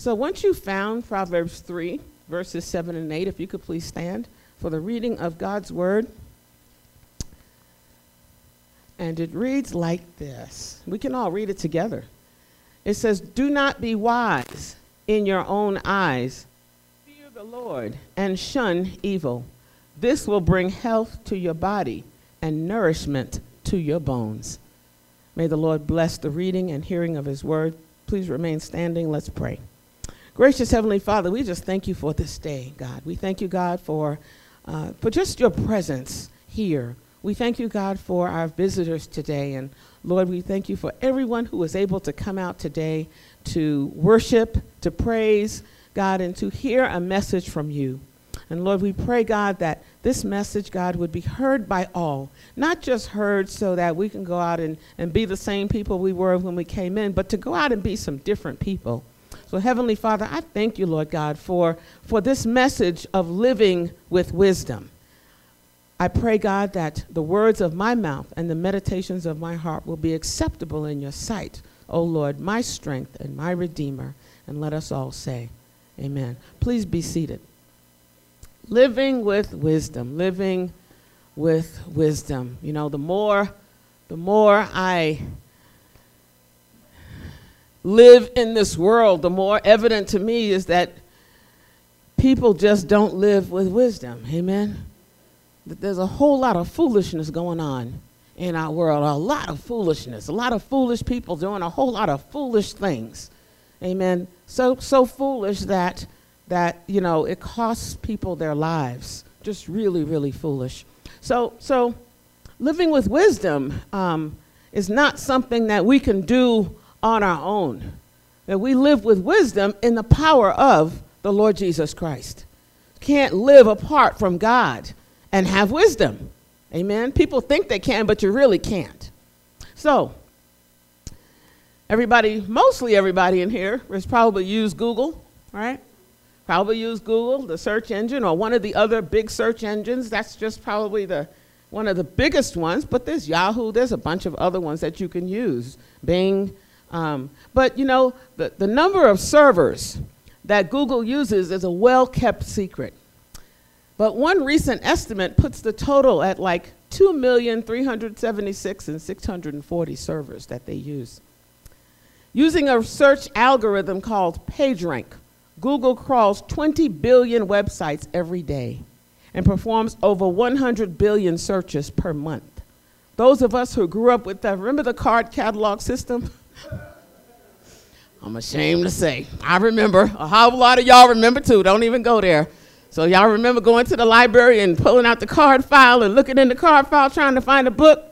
So once you found Proverbs 3, verses 7 and 8, if you could please stand for the reading of God's word. And it reads like this. We can all read it together. It says, "Do not be wise in your own eyes. Fear the Lord and shun evil. This will bring health to your body and nourishment to your bones." May the Lord bless the reading and hearing of his word. Please remain standing. Let's pray. Gracious Heavenly Father, we just thank you for this day, God. We thank you, God, for just your presence here. We thank you, God, for our visitors today. And Lord, we thank you for everyone who was able to come out today to worship, to praise, God, and to hear a message from you. And Lord, we pray, God, that this message, God, would be heard by all, not just heard so that we can go out and be the same people we were when we came in, but to go out and be some different people. So Heavenly Father, I thank you, Lord God, for this message of living with wisdom. I pray, God, that the words of my mouth and the meditations of my heart will be acceptable in your sight, O Lord, my strength and my Redeemer. And let us all say, amen. Please be seated. Living with wisdom, living with wisdom. You know, the more I live in this world, the more evident to me is that people just don't live with wisdom. Amen. That there's a whole lot of foolishness going on in our world, a lot of foolishness, a lot of foolish people doing a whole lot of foolish things. Amen. So foolish that you know, it costs people their lives. Just really, really foolish. So living with wisdom is not something that we can do on our own. That we live with wisdom in the power of the Lord Jesus Christ. Can't live apart from God and have wisdom. Amen. People think they can, but you really can't. So mostly everybody in here has probably used Google, right? Probably use Google, the search engine, or one of the other big search engines. That's just probably one of the biggest ones, but there's Yahoo, there's a bunch of other ones that you can use, Bing. But you know, the number of servers that Google uses is a well-kept secret. But one recent estimate puts the total at like 2,376,640 servers that they use. Using a search algorithm called PageRank, Google crawls 20 billion websites every day and performs over 100 billion searches per month. Those of us who grew up with that, remember the card catalog system? I'm ashamed to say, I remember. A whole lot of y'all remember too, don't even go there. So y'all remember going to the library and pulling out the card file and looking in the card file trying to find a book?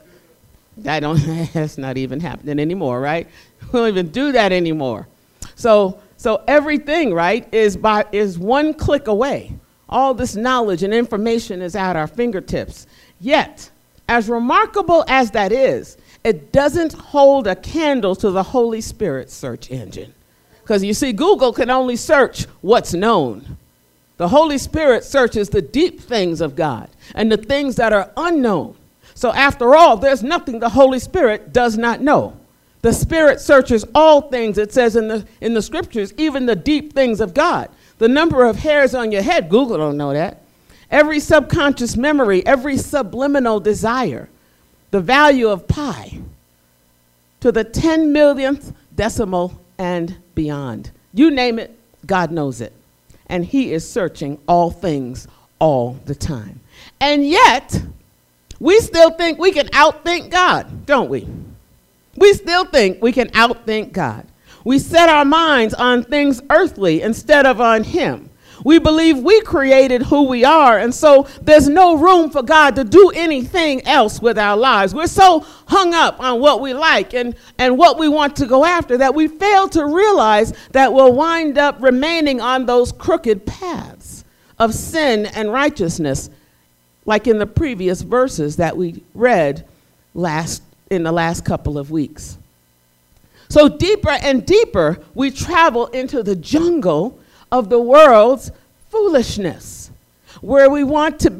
That's not even happening anymore, right? We don't even do that anymore. So everything, right, is one click away. All this knowledge and information is at our fingertips. Yet, as remarkable as that is, it doesn't hold a candle to the Holy Spirit search engine. Because you see, Google can only search what's known. The Holy Spirit searches the deep things of God and the things that are unknown. So after all, there's nothing the Holy Spirit does not know. The Spirit searches all things, it says in the scriptures, even the deep things of God. The number of hairs on your head, Google don't know that. Every subconscious memory, every subliminal desire, the value of pi to the 10 millionth decimal and beyond. You name it, God knows it. And he is searching all things all the time. And yet, we still think we can outthink God, don't we? We still think we can outthink God. We set our minds on things earthly instead of on him. We believe we created who we are, and so there's no room for God to do anything else with our lives. We're so hung up on what we like and what we want to go after that we fail to realize that we'll wind up remaining on those crooked paths of sin and righteousness, like in the previous verses that we read in the last couple of weeks. So deeper and deeper, we travel into the jungle of the world's foolishness, where we want to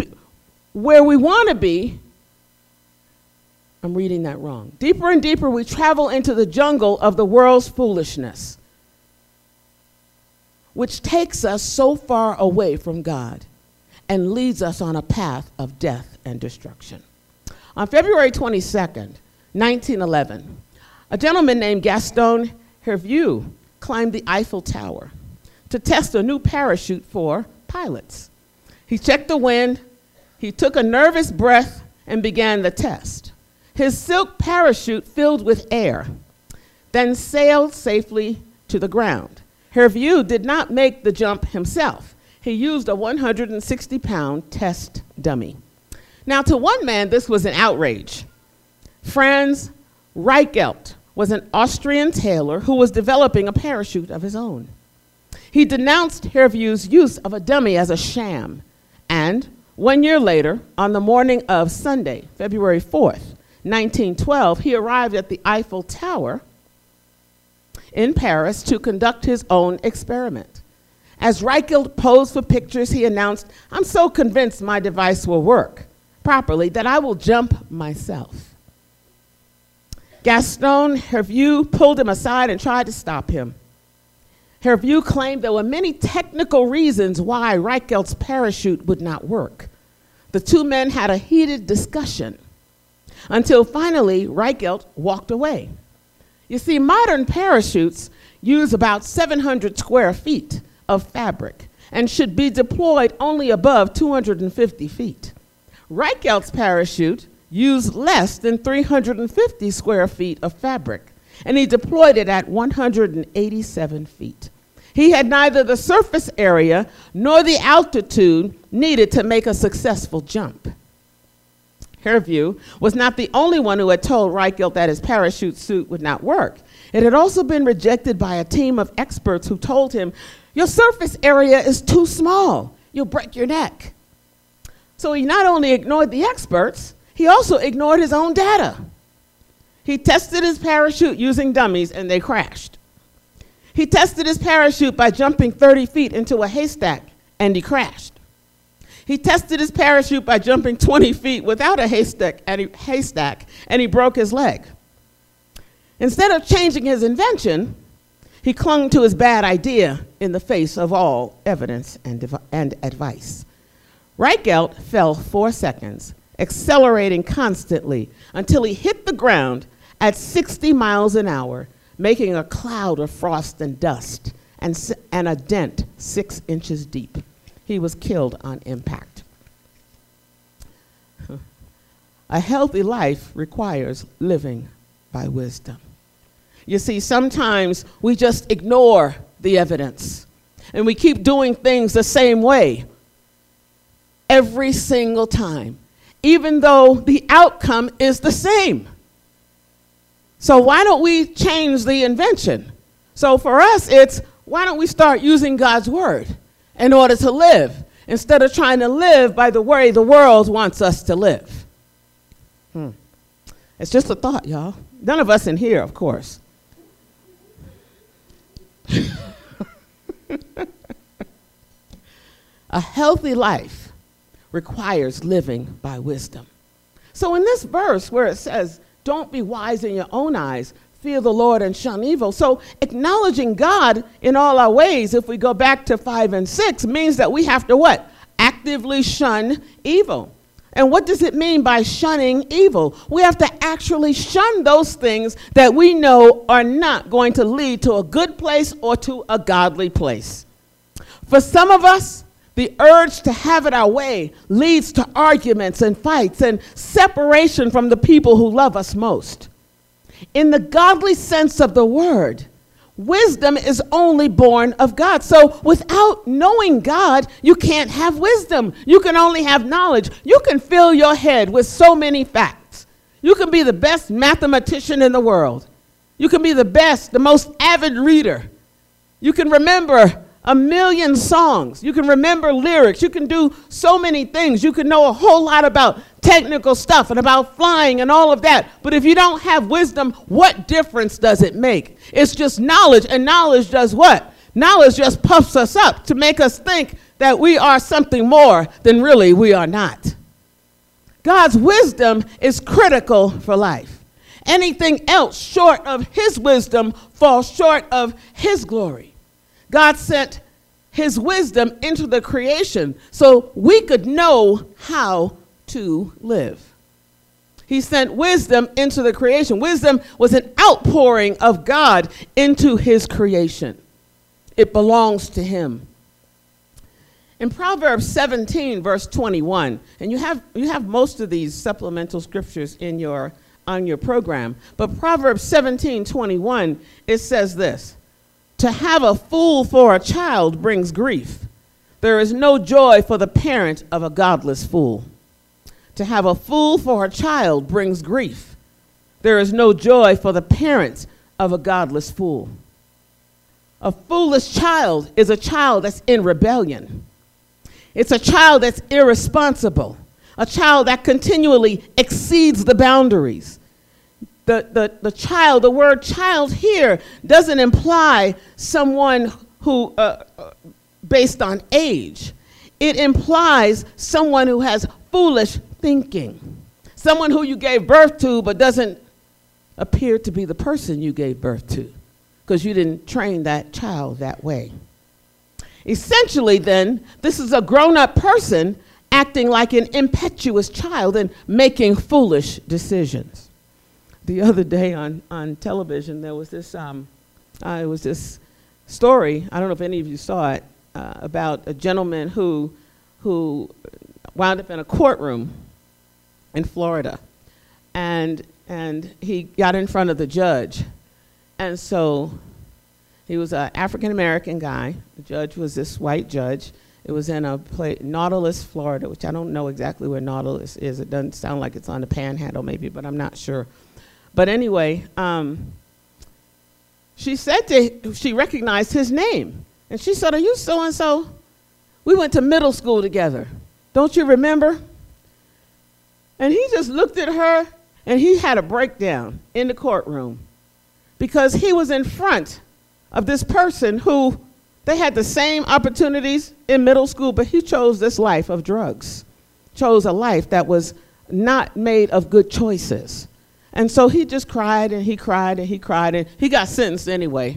be. I'm reading that wrong. Deeper and deeper, we travel into the jungle of the world's foolishness. which takes us so far away from God and leads us on a path of death and destruction. On February 22nd, 1911, a gentleman named Gaston Hervieux climbed the Eiffel Tower to test a new parachute for pilots. He checked the wind, he took a nervous breath, and began the test. His silk parachute filled with air, then sailed safely to the ground. Hervieux did not make the jump himself. He used a 160-pound test dummy. Now, to one man, this was an outrage. Franz Reichelt was an Austrian tailor who was developing a parachute of his own. He denounced Hervieux's use of a dummy as a sham, and 1 year later, on the morning of Sunday, February 4th, 1912, he arrived at the Eiffel Tower in Paris to conduct his own experiment. As Reichelt posed for pictures, he announced, "I'm so convinced my device will work properly that I will jump myself." Gaston Hervieux pulled him aside and tried to stop him. Hervieux claimed there were many technical reasons why Reichelt's parachute would not work. The two men had a heated discussion until finally Reichelt walked away. You see, modern parachutes use about 700 square feet of fabric and should be deployed only above 250 feet. Reichelt's parachute used less than 350 square feet of fabric, and he deployed it at 187 feet. He had neither the surface area nor the altitude needed to make a successful jump. Hervieux was not the only one who had told Reichelt that his parachute suit would not work. It had also been rejected by a team of experts who told him, "Your surface area is too small. You'll break your neck." So he not only ignored the experts, he also ignored his own data. He tested his parachute using dummies, and they crashed. He tested his parachute by jumping 30 feet into a haystack, and he crashed. He tested his parachute by jumping 20 feet without a haystack, and he broke his leg. Instead of changing his invention, he clung to his bad idea in the face of all evidence and advice. Reichelt fell 4 seconds, accelerating constantly until he hit the ground at 60 miles an hour, making a cloud of frost and dust and a dent 6 inches deep. He was killed on impact. A healthy life requires living by wisdom. You see, sometimes we just ignore the evidence and we keep doing things the same way every single time, even though the outcome is the same. So why don't we change the invention? So for us, it's why don't we start using God's word in order to live instead of trying to live by the way the world wants us to live? It's just a thought, y'all. None of us in here, of course. A healthy life requires living by wisdom. So in this verse where it says, "Don't be wise in your own eyes, fear the Lord and shun evil." So acknowledging God in all our ways, if we go back to 5 and 6, means that we have to what? Actively shun evil. And what does it mean by shunning evil? We have to actually shun those things that we know are not going to lead to a good place or to a godly place. For some of us, the urge to have it our way leads to arguments and fights and separation from the people who love us most. In the godly sense of the word, wisdom is only born of God. So without knowing God, you can't have wisdom. You can only have knowledge. You can fill your head with so many facts. You can be the best mathematician in the world. You can be the best, the most avid reader. You can remember 1,000,000 songs. You can remember lyrics. You can do so many things. You can know a whole lot about technical stuff and about flying and all of that. But if you don't have wisdom, what difference does it make? It's just knowledge. And knowledge does what? Knowledge just puffs us up to make us think that we are something more than really we are not. God's wisdom is critical for life. Anything else short of his wisdom falls short of his glory. God sent his wisdom into the creation so we could know how to live. He sent wisdom into the creation. Wisdom was an outpouring of God into his creation. It belongs to him. In Proverbs 17, verse 21, and you have most of these supplemental scriptures on your program, but Proverbs 17, 21, it says this: to have a fool for a child brings grief. There is no joy for the parent of a godless fool. To have a fool for a child brings grief. There is no joy for the parent of a godless fool. A foolish child is a child that's in rebellion. It's a child that's irresponsible, a child that continually exceeds the boundaries. The word child here doesn't imply someone who, based on age. It implies someone who has foolish thinking, someone who you gave birth to but doesn't appear to be the person you gave birth to because you didn't train that child that way. Essentially, then, this is a grown-up person acting like an impetuous child and making foolish decisions. The other day on television, there was this story, I don't know if any of you saw it, about a gentleman who wound up in a courtroom in Florida. And he got in front of the judge. And so he was an African-American guy. The judge was this white judge. It was in a place, Nautilus, Florida, which I don't know exactly where Nautilus is. It doesn't sound like it's on the Panhandle maybe, but I'm not sure. But anyway, she recognized his name. And she said, "Are you so-and-so? We went to middle school together. Don't you remember?" And he just looked at her, and he had a breakdown in the courtroom because he was in front of this person who they had the same opportunities in middle school, but he chose this life of drugs, chose a life that was not made of good choices. And so he just cried, and he cried, and he cried, and he got sentenced anyway.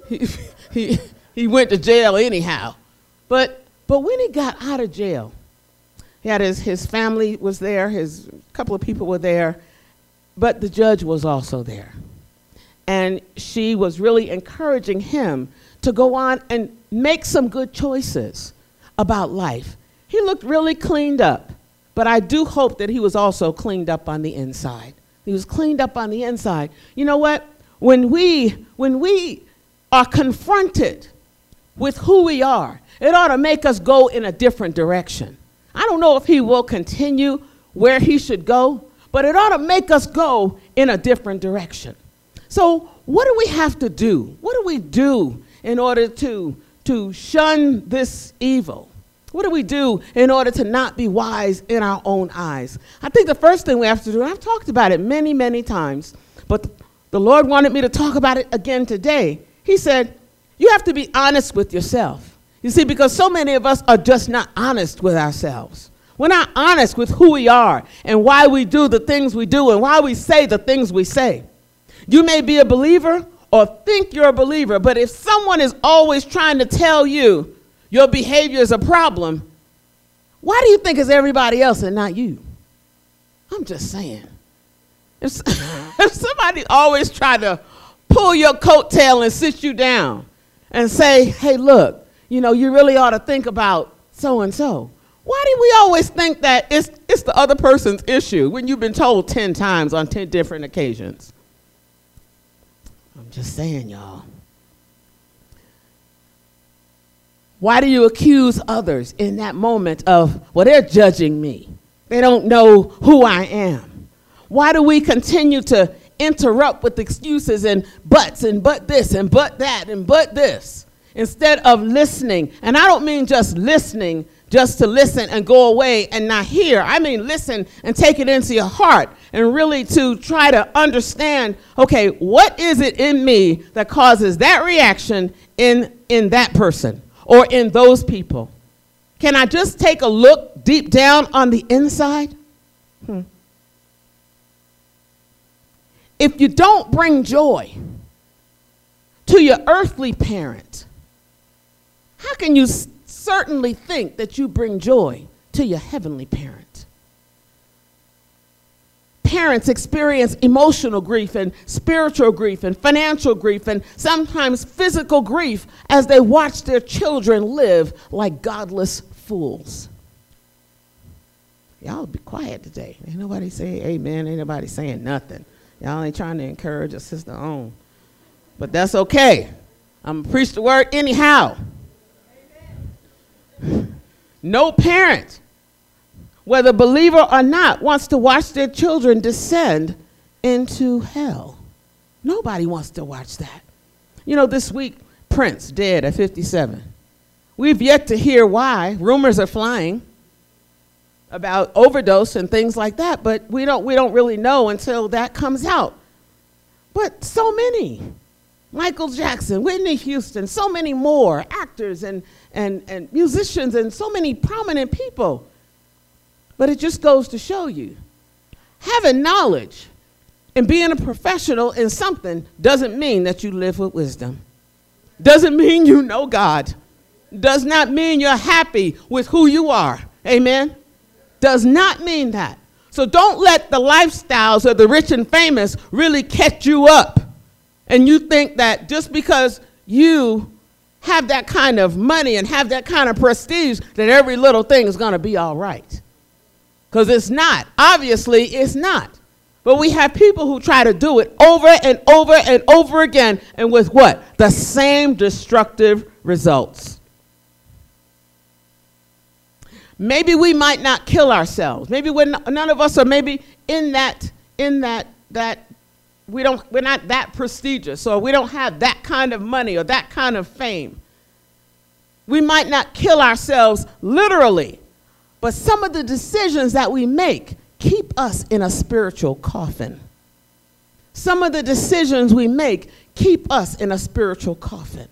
He went to jail anyhow. But when he got out of jail, he had his family was there, a couple of people were there, but the judge was also there. And she was really encouraging him to go on and make some good choices about life. He looked really cleaned up, but I do hope that he was also cleaned up on the inside. He was cleaned up on the inside. You know what? When we are confronted with who we are, it ought to make us go in a different direction. I don't know if he will continue where he should go, but it ought to make us go in a different direction. So what do we have to do? What do we do in order to shun this evil? What do we do in order to not be wise in our own eyes? I think the first thing we have to do, and I've talked about it many, many times, but the Lord wanted me to talk about it again today. He said, you have to be honest with yourself. You see, because so many of us are just not honest with ourselves. We're not honest with who we are and why we do the things we do and why we say the things we say. You may be a believer or think you're a believer, but if someone is always trying to tell you your behavior is a problem, why do you think it's everybody else and not you? I'm just saying. If somebody always try to pull your coattail and sit you down and say, hey, look, you really ought to think about so-and-so. Why do we always think that it's the other person's issue when you've been told 10 times on 10 different occasions? I'm just saying, y'all. Why do you accuse others in that moment of, well, they're judging me. They don't know who I am. Why do we continue to interrupt with excuses and buts and but this and but that and but this instead of listening? And I don't mean just listening, just to listen and go away and not hear. I mean listen and take it into your heart and really to try to understand, okay, what is it in me that causes that reaction in that person or in those people? Can I just take a look deep down on the inside? If you don't bring joy to your earthly parent, how can you certainly think that you bring joy to your heavenly parent? Parents experience emotional grief and spiritual grief and financial grief and sometimes physical grief as they watch their children live like godless fools. Y'all be quiet today. Ain't nobody saying amen. Ain't nobody saying nothing. Y'all ain't trying to encourage a sister on. But that's okay. I'm going to preach the word anyhow. No parent, whether believer or not, wants to watch their children descend into hell. Nobody wants to watch that. You know, this week, Prince dead at 57. We've yet to hear why. Rumors are flying about overdose and things like that, but we don't really know until that comes out. But so many. Michael Jackson, Whitney Houston, so many more actors and musicians and so many prominent people. But it just goes to show you, having knowledge and being a professional in something doesn't mean that you live with wisdom. Doesn't mean you know God. Does not mean you're happy with who you are. Amen? Does not mean that. So don't let the lifestyles of the rich and famous really catch you up. And you think that just because you have that kind of money and have that kind of prestige, that every little thing is going to be all right. Because it's not. Obviously, it's not. But we have people who try to do it over and over and over again, and with what? The same destructive results. Maybe we might not kill ourselves. Maybe none of us are maybe in that we're not that prestigious, or we don't have that kind of money or that kind of fame. We might not kill ourselves literally, but some of the decisions that we make keep us in a spiritual coffin. Some of the decisions we make keep us in a spiritual coffin.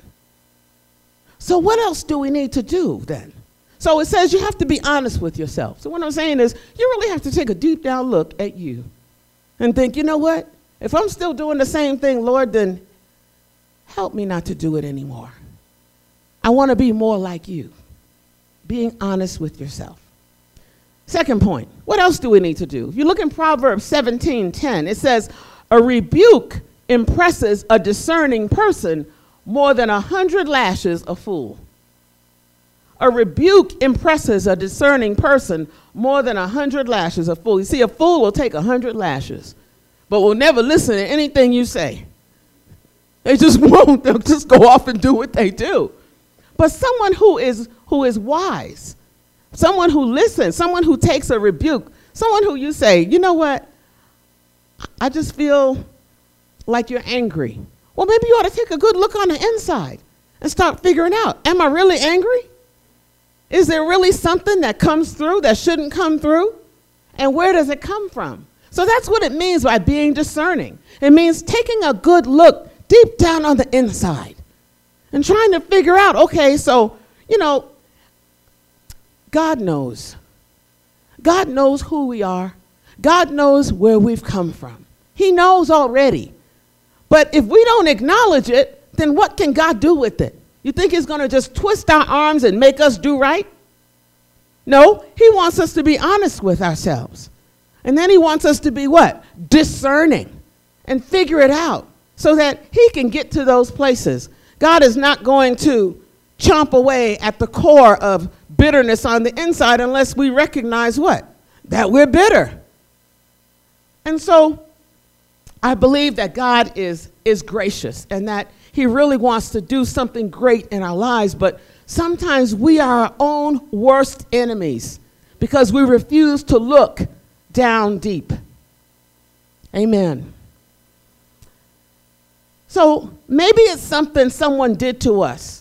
So what else do we need to do then? So it says you have to be honest with yourself. So what I'm saying is you really have to take a deep down look at you and think, you know what? If I'm still doing the same thing, Lord, then help me not to do it anymore. I want to be more like you. Being honest with yourself. Second point, what else do we need to do? If you look in Proverbs 17:10, it says, a rebuke impresses a discerning person more than 100 lashes a fool. A rebuke impresses a discerning person more than 100 lashes a fool. You see, a fool will take 100 lashes, but will never listen to anything you say. They just won't. They'll just go off and do what they do. But someone who is wise, someone who listens, someone who takes a rebuke, someone who you say, you know what, I just feel like you're angry. Well, maybe you ought to take a good look on the inside and start figuring out, am I really angry? Is there really something that comes through that shouldn't come through? And where does it come from? So that's what it means by being discerning. It means taking a good look deep down on the inside and trying to figure out, okay, so, you know, God knows. God knows who we are. God knows where we've come from. He knows already. But if we don't acknowledge it, then what can God do with it? You think he's going to just twist our arms and make us do right? No, he wants us to be honest with ourselves. And then he wants us to be what? Discerning and figure it out so that he can get to those places. God is not going to chomp away at the core of bitterness on the inside unless we recognize what? That we're bitter. And so I believe that God is gracious and that he really wants to do something great in our lives, but sometimes we are our own worst enemies because we refuse to look down deep. Amen. So maybe it's something someone did to us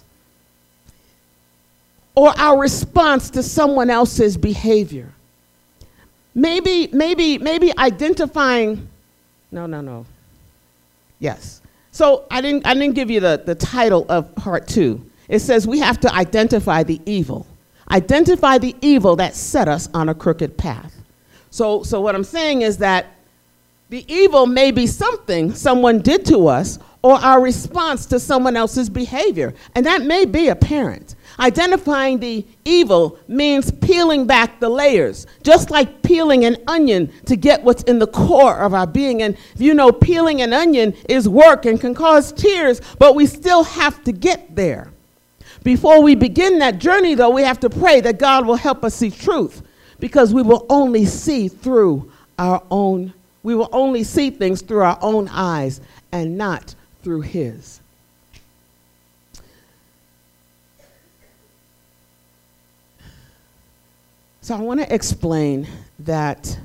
or our response to someone else's behavior. Maybe identifying, no. Yes. So I didn't give you the title of part 2. It says we have to identify the evil. Identify the evil that set us on a crooked path. So what I'm saying is that the evil may be something someone did to us, or our response to someone else's behavior. And that may be a parent. Identifying the evil means peeling back the layers, just like peeling an onion to get what's in the core of our being. And you know, peeling an onion is work and can cause tears, but we still have to get there. Before we begin that journey, though, we have to pray that God will help us see truth, because we will only see through our own, we will only see things through our own eyes and not through his. So I want to explain that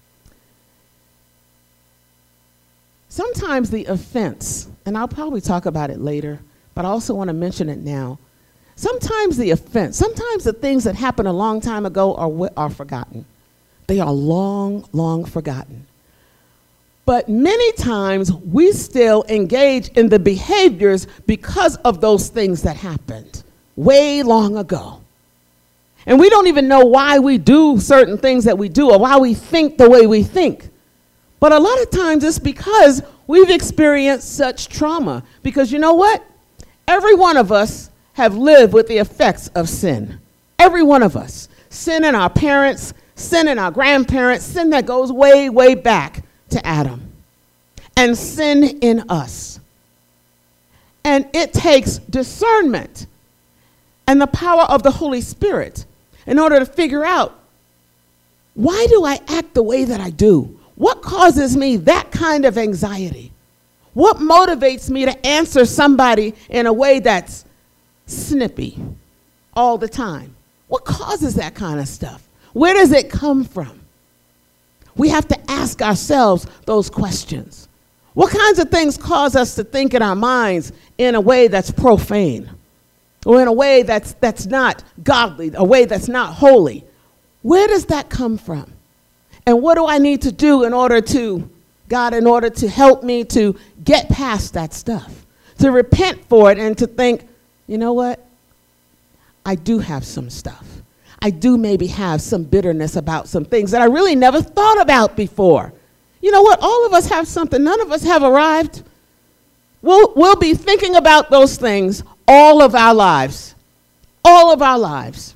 sometimes the offense, and I'll probably talk about it later, but I also want to mention it now. Sometimes the offense, sometimes the things that happened a long time ago are forgotten. They are long, long forgotten. But many times we still engage in the behaviors because of those things that happened way long ago. And we don't even know why we do certain things that we do or why we think the way we think. But a lot of times it's because we've experienced such trauma. Because you know what? Every one of us have lived with the effects of sin. Every one of us. Sin in our parents, sin in our grandparents, sin that goes way, way back to Adam. And sin in us. And it takes discernment and the power of the Holy Spirit in order to figure out, why do I act the way that I do? What causes me that kind of anxiety? What motivates me to answer somebody in a way that's snippy all the time? What causes that kind of stuff? Where does it come from? We have to ask ourselves those questions. What kinds of things cause us to think in our minds in a way that's profane? Or in a way that's not godly, a way that's not holy? Where does that come from? And what do I need to do in order to help me to get past that stuff? To repent for it and to think, you know what? I do have some stuff. I do maybe have some bitterness about some things that I really never thought about before. You know what? All of us have something. None of us have arrived. We'll be thinking about those things all of our lives. All of our lives.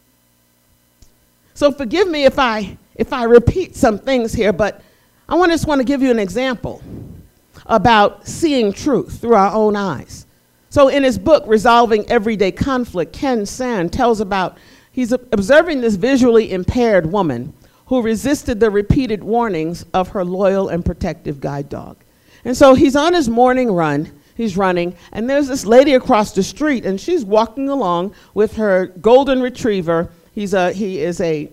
So forgive me if I repeat some things here, but I just want to give you an example about seeing truth through our own eyes. So in his book, Resolving Everyday Conflict, Ken Sande tells about, he's observing this visually impaired woman who resisted the repeated warnings of her loyal and protective guide dog. And so he's on his morning run. He's running, and there's this lady across the street, and she's walking along with her golden retriever. He is a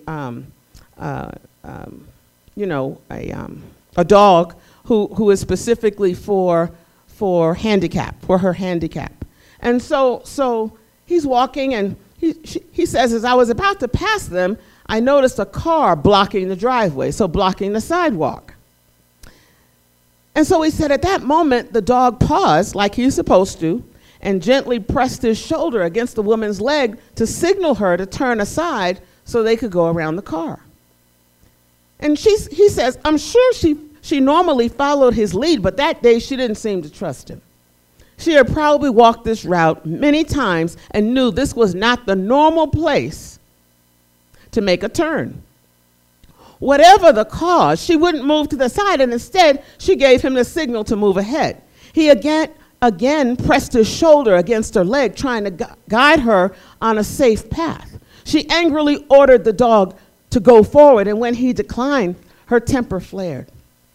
dog who is specifically for her handicap. And so he's walking, and he says, as I was about to pass them, I noticed a car blocking the driveway, so blocking the sidewalk. And so he said, at that moment, the dog paused like he's supposed to and gently pressed his shoulder against the woman's leg to signal her to turn aside so they could go around the car. And he says, I'm sure she normally followed his lead, but that day she didn't seem to trust him. She had probably walked this route many times and knew this was not the normal place to make a turn. Whatever the cause, she wouldn't move to the side, and instead she gave him the signal to move ahead. He again pressed his shoulder against her leg, trying to guide her on a safe path. She angrily ordered the dog to go forward, and when he declined, her temper flared.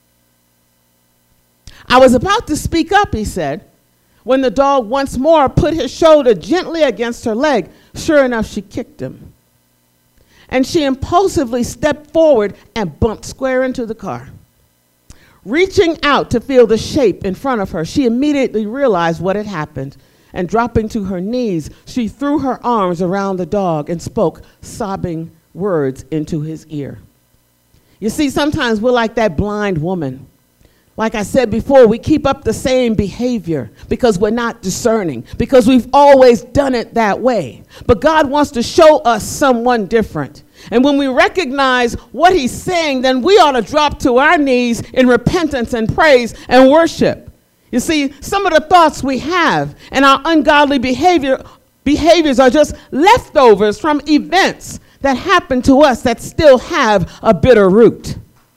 I was about to speak up, he said, when the dog once more put his shoulder gently against her leg. Sure enough, she kicked him. And she impulsively stepped forward and bumped square into the car. Reaching out to feel the shape in front of her, she immediately realized what had happened, and dropping to her knees, she threw her arms around the dog and spoke sobbing words into his ear. You see, sometimes we're like that blind woman. Like I said before, we keep up the same behavior because we're not discerning, because we've always done it that way. But God wants to show us someone different. And when we recognize what he's saying, then we ought to drop to our knees in repentance and praise and worship. You see, some of the thoughts we have and our ungodly behaviors are just leftovers from events that happen to us that still have a bitter root.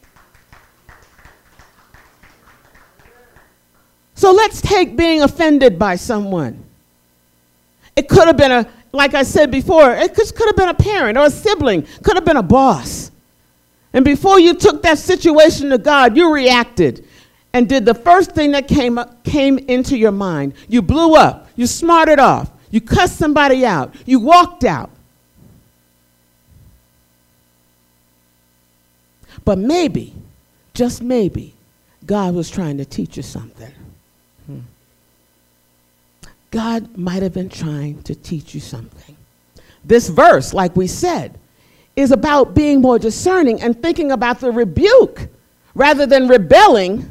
So let's take being offended by someone. It could have been like I said before, it could have been a parent or a sibling, could have been a boss. And before you took that situation to God, you reacted and did the first thing that came into your mind. You blew up, you smarted off, you cussed somebody out, you walked out. But maybe, just maybe, God was trying to teach you something. God might have been trying to teach you something. This verse, like we said, is about being more discerning and thinking about the rebuke rather than rebelling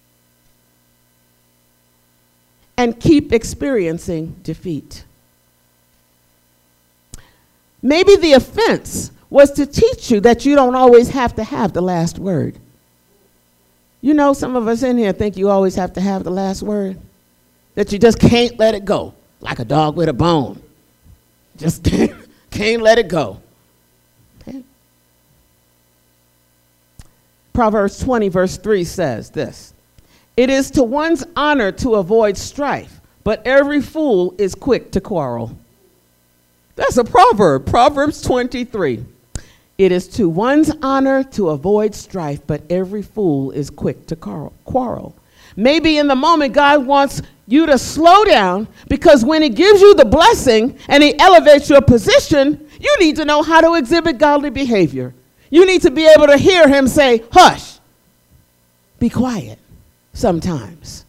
and keep experiencing defeat. Maybe the offense was to teach you that you don't always have to have the last word. You know, some of us in here think you always have to have the last word. That you just can't let it go, like a dog with a bone. Just can't let it go. Okay. Proverbs 20, verse 3 says this: "It is to one's honor to avoid strife, but every fool is quick to quarrel." That's a proverb, Proverbs 23. It is to one's honor to avoid strife, but every fool is quick to quarrel. Maybe in the moment God wants you to slow down, because when he gives you the blessing and he elevates your position, you need to know how to exhibit godly behavior. You need to be able to hear him say, hush, be quiet sometimes.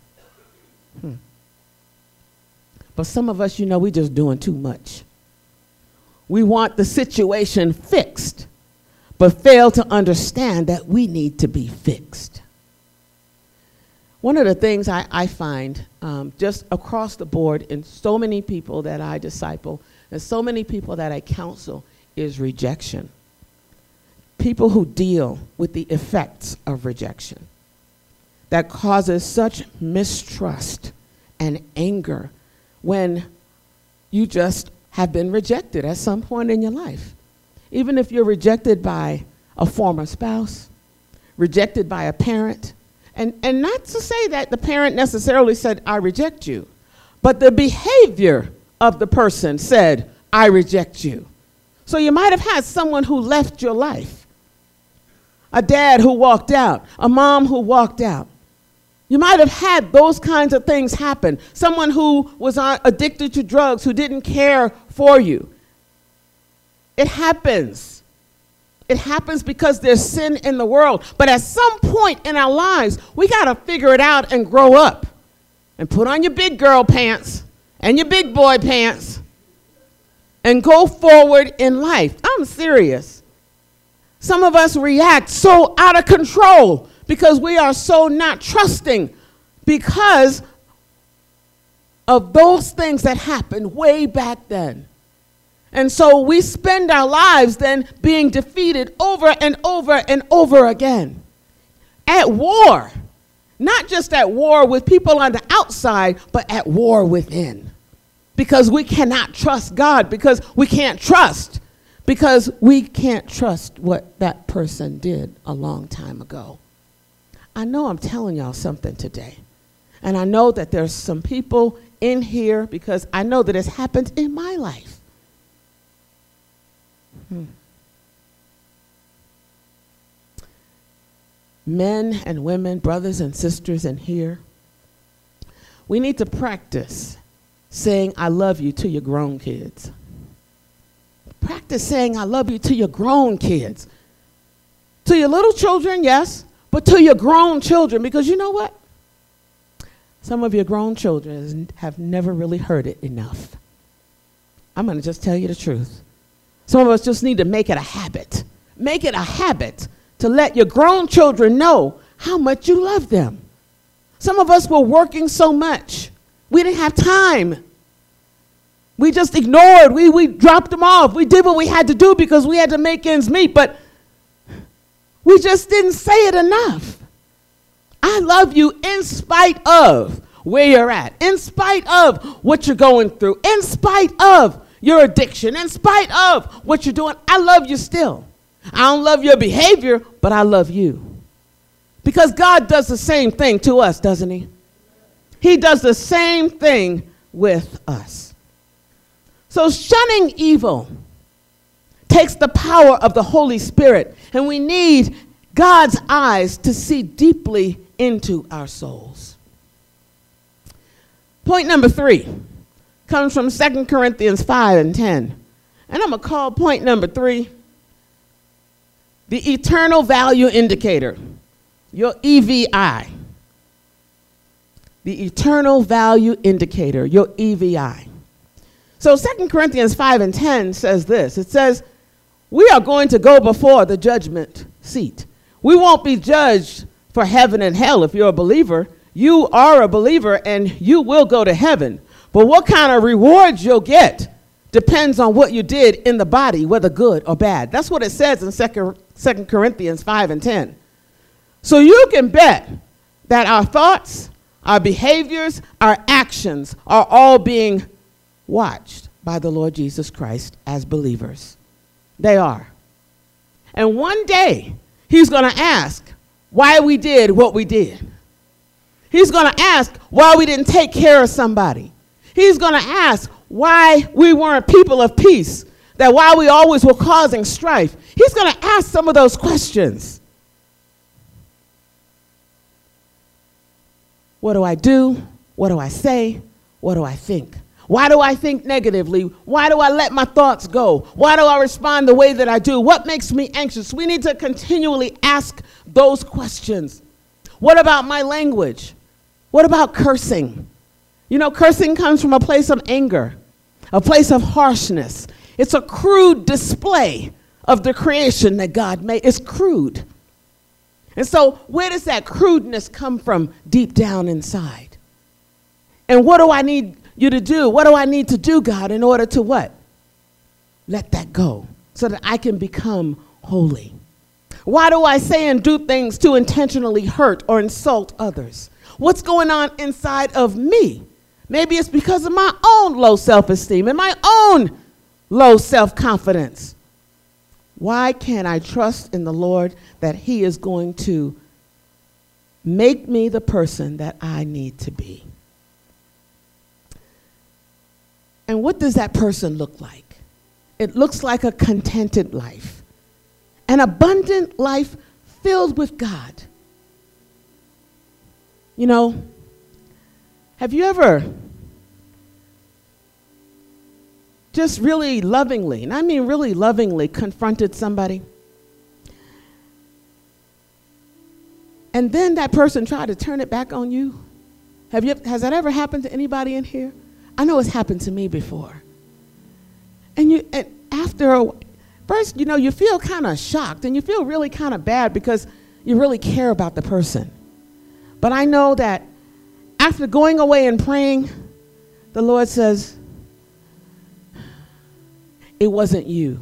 But some of us, we just doing too much. We want the situation fixed, but fail to understand that we need to be fixed. One of the things I find just across the board in so many people that I disciple and so many people that I counsel is rejection. People who deal with the effects of rejection that causes such mistrust and anger when you just have been rejected at some point in your life. Even if you're rejected by a former spouse, rejected by a parent, and not to say that the parent necessarily said, I reject you, but the behavior of the person said, I reject you. So you might have had someone who left your life, a dad who walked out, a mom who walked out. You might have had those kinds of things happen. Someone who was addicted to drugs, who didn't care for you. It happens. It happens because there's sin in the world. But at some point in our lives, we got to figure it out and grow up and put on your big girl pants and your big boy pants and go forward in life. I'm serious. Some of us react so out of control because we are so not trusting because of those things that happened way back then. And so we spend our lives then being defeated over and over and over again. At war. Not just at war with people on the outside, but at war within. Because we cannot trust God, because we can't trust what that person did a long time ago. I know I'm telling y'all something today. And I know that there's some people in here because I know that it's happened in my life. Men and women, brothers and sisters in here, we need to practice saying I love you to your grown kids. Practice saying I love you to your grown kids. To your little children, yes, but to your grown children, because you know what? Some of your grown children have never really heard it enough. I'm going to just tell you the truth. Some of us just need to make it a habit. Make it a habit to let your grown children know how much you love them. Some of us were working so much. We didn't have time. We just ignored. We dropped them off. We did what we had to do because we had to make ends meet, but we just didn't say it enough. I love you in spite of where you're at, in spite of what you're going through, in spite of your addiction, in spite of what you're doing, I love you still. I don't love your behavior, but I love you. Because God does the same thing to us, doesn't he? He does the same thing with us. So shunning evil takes the power of the Holy Spirit, and we need God's eyes to see deeply into our souls. Point number 3 comes from 2 Corinthians 5 and 10. And I'm going to call point number 3 the eternal value indicator, your EVI. The eternal value indicator, your EVI. So 2 Corinthians 5 and 10 says this. It says, we are going to go before the judgment seat. We won't be judged for heaven and hell if you're a believer. You are a believer and you will go to heaven. But what kind of rewards you'll get depends on what you did in the body, whether good or bad. That's what it says in 2 Corinthians 5 and 10. So you can bet that our thoughts, our behaviors, our actions are all being watched by the Lord Jesus Christ as believers. They are. And one day, he's going to ask why we did what we did. He's going to ask why we didn't take care of somebody. He's going to ask why we weren't people of peace, that why we always were causing strife. He's going to ask some of those questions. What do I do? What do I say? What do I think? Why do I think negatively? Why do I let my thoughts go? Why do I respond the way that I do? What makes me anxious? We need to continually ask those questions. What about my language? What about cursing? You know, cursing comes from a place of anger, a place of harshness. It's a crude display of the creation that God made. It's crude. And so where does that crudeness come from deep down inside? And what do I need you to do? What do I need to do, God, in order to what? Let that go so that I can become holy. Why do I say and do things to intentionally hurt or insult others? What's going on inside of me? Maybe it's because of my own low self-esteem and my own low self-confidence. Why can't I trust in the Lord that he is going to make me the person that I need to be? And what does that person look like? It looks like a contented life, an abundant life filled with God. You know, have you ever just really lovingly, and I mean really lovingly, confronted somebody? And then that person tried to turn it back on you? Has that ever happened to anybody in here? I know it's happened to me before. And first, you know, you feel kind of shocked and you feel really kind of bad because you really care about the person. But I know that after going away and praying, the Lord says, it wasn't you.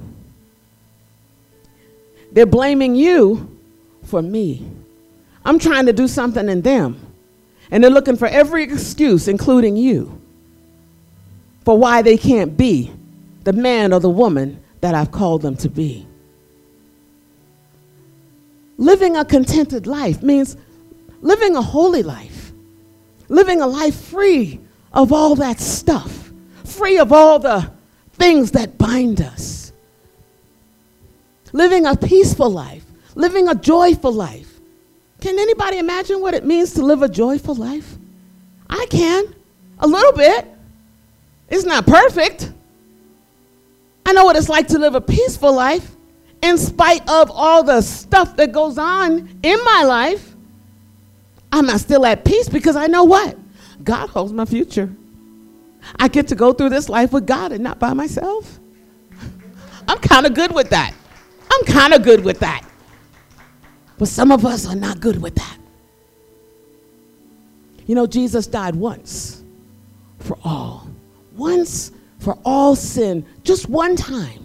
They're blaming you for me. I'm trying to do something in them. And they're looking for every excuse, including you, for why they can't be the man or the woman that I've called them to be. Living a contented life means living a holy life, living a life free of all that stuff, free of all the things that bind us, living a peaceful life, living a joyful life. Can anybody imagine what it means to live a joyful life? I can, a little bit. It's not perfect. I know what it's like to live a peaceful life in spite of all the stuff that goes on in my life. I'm not still at peace because I know what? God holds my future. I get to go through this life with God and not by myself. I'm kind of good with that. But some of us are not good with that. You know, Jesus died once for all. Once for all sin, just one time.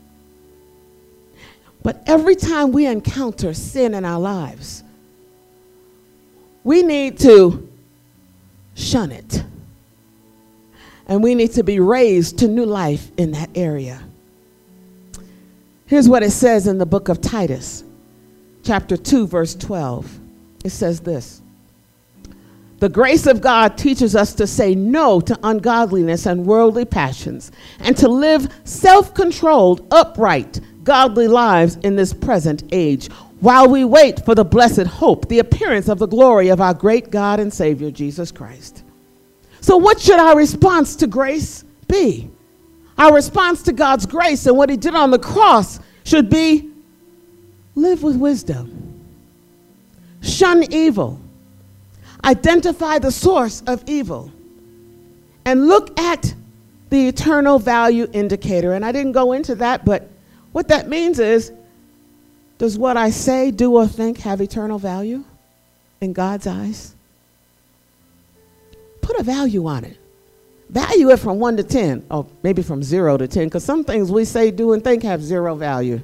But every time we encounter sin in our lives, we need to shun it. And we need to be raised to new life in that area. Here's what it says in the book of Titus, chapter 2, verse 12. It says this: the grace of God teaches us to say no to ungodliness and worldly passions, and to live self-controlled, upright, godly lives in this present age, while we wait for the blessed hope, the appearance of the glory of our great God and Savior, Jesus Christ. So what should our response to grace be? Our response to God's grace and what he did on the cross should be: live with wisdom, shun evil, identify the source of evil, and look at the eternal value indicator. And I didn't go into that, but what that means is, does what I say, do, or think have eternal value in God's eyes? Put a value on it. Value it from 1 to 10, or maybe from 0 to 10, because some things we say, do, and think have 0 value.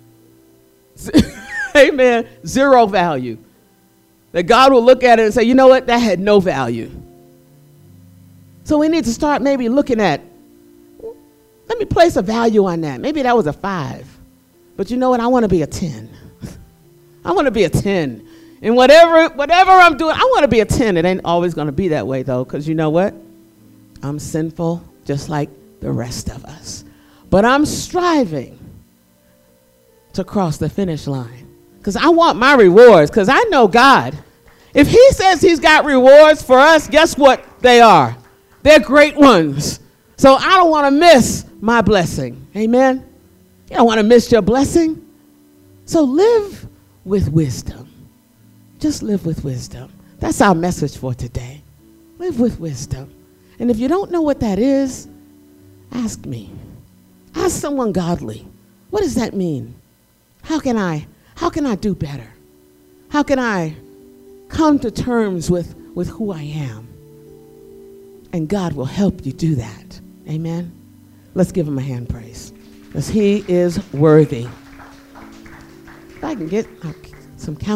Amen. 0 value. That God will look at it and say, you know what, that had no value. So we need to start maybe looking at, let me place a value on that. Maybe that was a 5. But you know what, I want to be a 10. I want to be a 10. And whatever I'm doing, I want to be a 10. It ain't always going to be that way, though, because you know what? I'm sinful just like the rest of us. But I'm striving to cross the finish line because I want my rewards, because I know God. If he says he's got rewards for us, guess what they are? They're great ones. So I don't want to miss my blessing. Amen? You don't want to miss your blessing. So live with wisdom. Just live with wisdom. That's our message for today. Live with wisdom. And if you don't know what that is, ask me. Ask someone godly. What does that mean? How can I do better? How can I come to terms with who I am? And God will help you do that. Amen? Let's give him a hand praise, because he is worthy. If I can get some count.